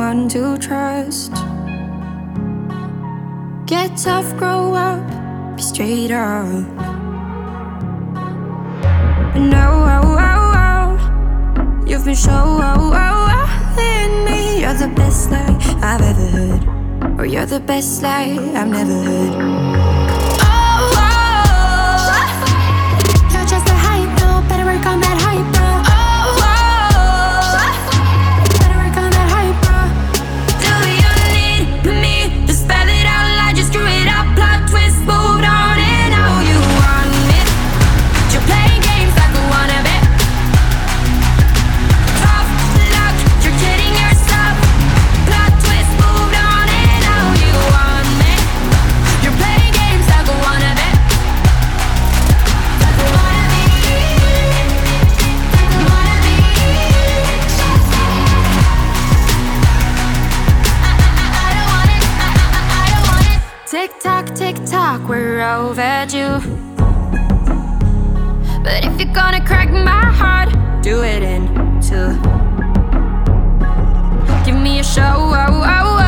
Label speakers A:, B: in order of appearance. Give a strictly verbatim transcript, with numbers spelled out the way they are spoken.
A: one to trust. Get tough, grow up, be straight up. But no, oh, oh, oh, you've been so oh, oh, oh, in me. You're the best lie I've ever heard, or you're the best lie I've never heard. On that hype, bro. Oh, oh, better work on that hype, bro. Do you need me to spell it out loud? Just screw it up, plot twist, moved on and now you want it. You're playing games like a wannabe. Tough luck, you're kidding yourself. Plot twist, moved on and now you want me. You're playing games like a wannabe. Tick tock, tick tock, we're overdue. But if you're gonna crack my heart, do it in two. Give me a show, oh, oh,